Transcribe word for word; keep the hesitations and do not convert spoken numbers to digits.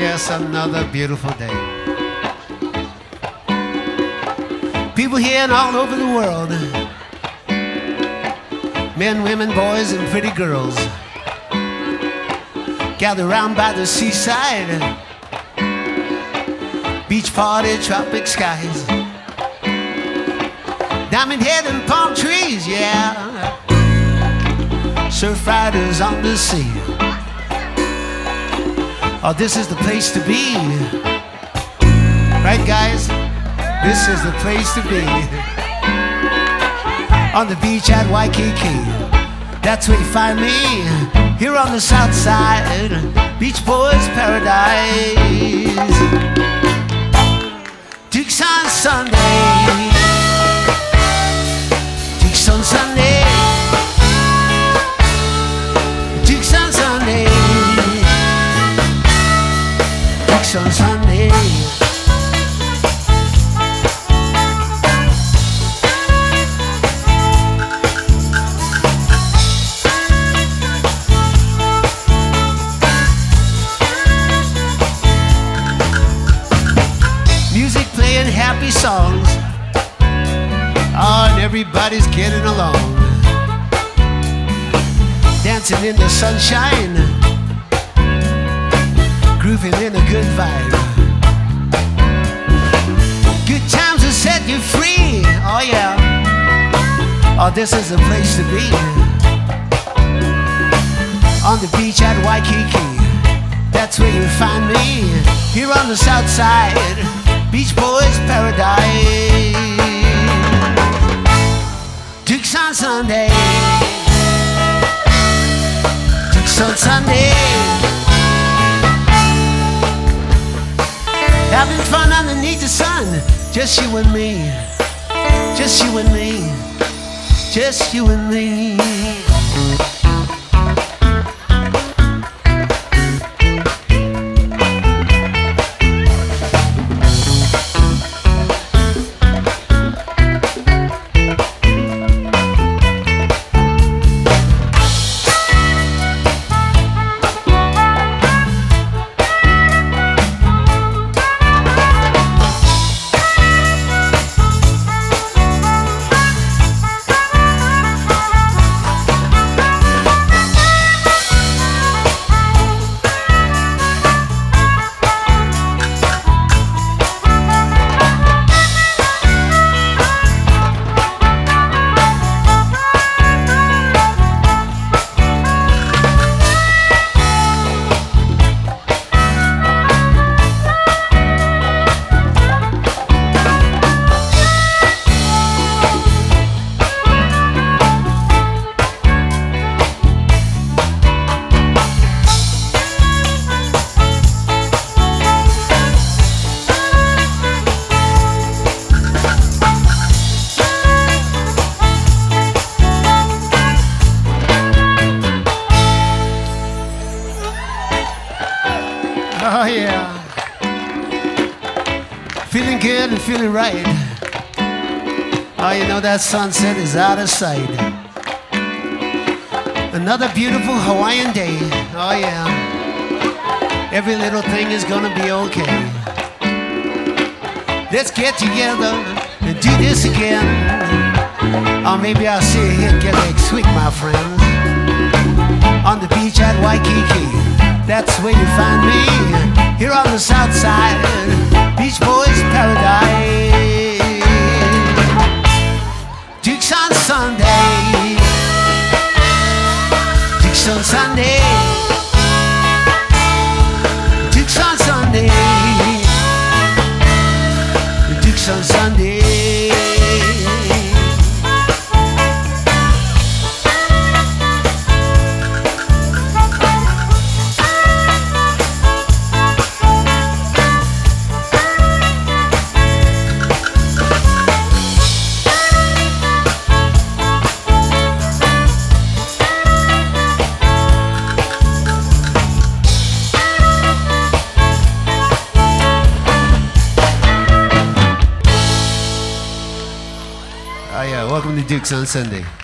yes, another beautiful day. People here and all over the world, men, women, boys, and pretty girls, gather round by the seaside, beach party, tropic skies, diamond head and palm trees, yeah, surf riders on the sea. Oh, this is the place to be, right, guys? This is the place to be. On the beach at Waikiki, that's where you find me. Here on the south side, Beach Boys Paradise. Dukes on Sunday, Dukes on Sunday, Dukes on Sunday, Dukes on Sunday. Happy songs, oh, and everybody's getting along, dancing in the sunshine, grooving in a good vibe. Good times will set you free, oh yeah. Oh, this is the place to be. On the beach at Waikiki, that's where you find me. Here on the south side, Beach Boys Paradise. Dukes on Sunday, Dukes on Sunday, having fun underneath the sun. Just you and me, just you and me, just you and me. Oh yeah, feeling good and feeling right. Oh, you know that sunset is out of sight. Another beautiful Hawaiian day. Oh yeah, every little thing is gonna be okay. Let's get together and do this again. Or maybe I'll see you here again next week, my friends. On the beach at Waikiki, that's where you find me. Here on the south side, Beach Boys Paradise. Dukes on Sunday, Dukes on Sunday, Dukes on Sunday, Dukes on Sunday. Oh yeah, welcome to Dukes on Sunday.